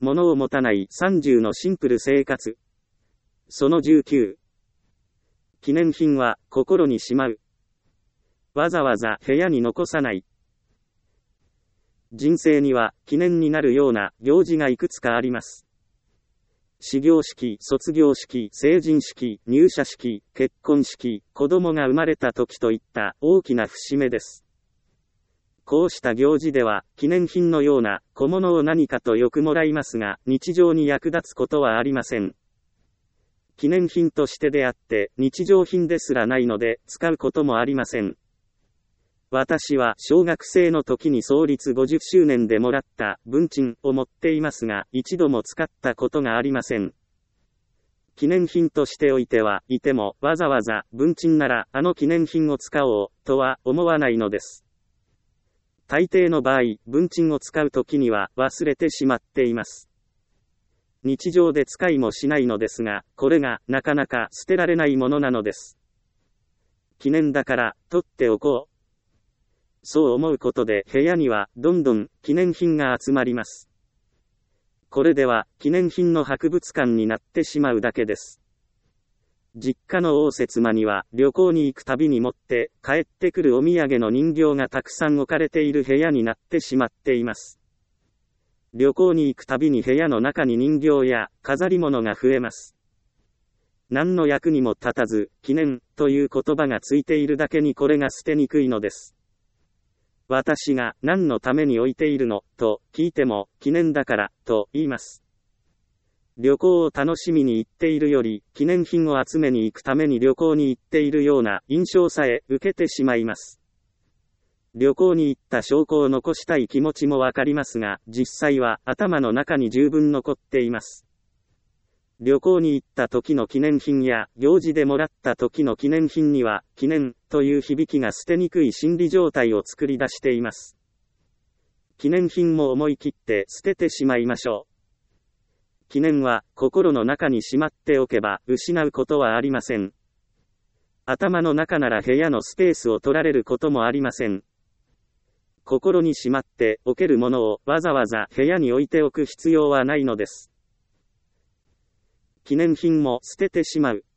物を持たない30のシンプル生活。その19。記念品は心にしまう。わざわざ部屋に残さない。人生には記念になるような行事がいくつかあります。始業式、卒業式、成人式、入社式、結婚式、子供が生まれた時といった大きな節目です。こうした行事では、記念品のような小物を何かとよくもらいますが、日常に役立つことはありません。記念品としてであって、日常品ですらないので、使うこともありません。私は小学生の時に創立50周年でもらった文鎮を持っていますが、一度も使ったことがありません。記念品としておいてはいても、わざわざ文鎮ならあの記念品を使おうとは思わないのです。大抵の場合、文鎮を使う時には忘れてしまっています。日常で使いもしないのですが、これがなかなか捨てられないものなのです。記念だから取っておこう。そう思うことで部屋にはどんどん記念品が集まります。これでは記念品の博物館になってしまうだけです。実家の応接間には旅行に行くたびに持って帰ってくるお土産の人形がたくさん置かれている部屋になってしまっています。旅行に行くたびに部屋の中に人形や飾り物が増えます。何の役にも立たず、記念という言葉がついているだけにこれが捨てにくいのです。私が何のために置いているのと聞いても記念だからと言います。旅行を楽しみに行っているより記念品を集めに行くために旅行に行っているような印象さえ受けてしまいます。旅行に行った証拠を残したい気持ちもわかりますが、実際は頭の中に十分残っています。旅行に行った時の記念品や行事でもらった時の記念品には、記念という響きが捨てにくい心理状態を作り出しています。記念品も思い切って捨ててしまいましょう。記念は心の中にしまっておけば失うことはありません。頭の中なら部屋のスペースを取られることもありません。心にしまっておけるものをわざわざ部屋に置いておく必要はないのです。記念品も捨ててしまう。